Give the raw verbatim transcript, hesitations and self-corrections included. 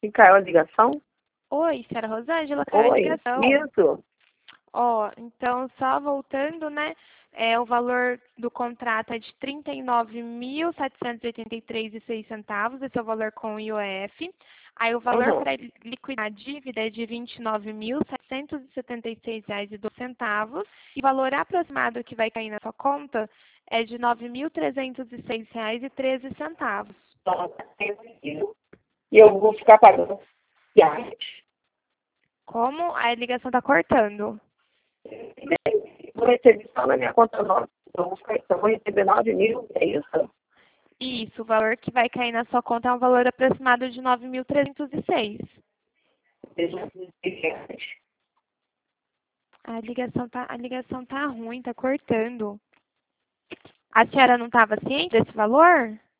E caiu a ligação? Oi, senhora Rosângela, caiu a Oi, ligação. isso. Ó, então, só voltando, né? É, o valor do contrato é de trinta e nove mil setecentos e oitenta e três e seis centavos, esse é o valor com o I O F. Aí o valor Uhum. para liquidar a dívida é de vinte e nove mil setecentos e setenta e seis reais e doze centavos. E o valor aproximado que vai cair na sua conta é de nove mil trezentos e seis reais e treze centavos. Nossa, e eu vou ficar pagando viagem. Como a ligação está cortando? Vou receber só na minha conta nova. Eu vou, ficar, eu vou receber nove mil, é isso? Isso, o valor que vai cair na sua conta é um valor aproximado de nove mil trezentos e seis. A ligação tá, a ligação tá ruim, tá cortando. A senhora não estava ciente desse valor?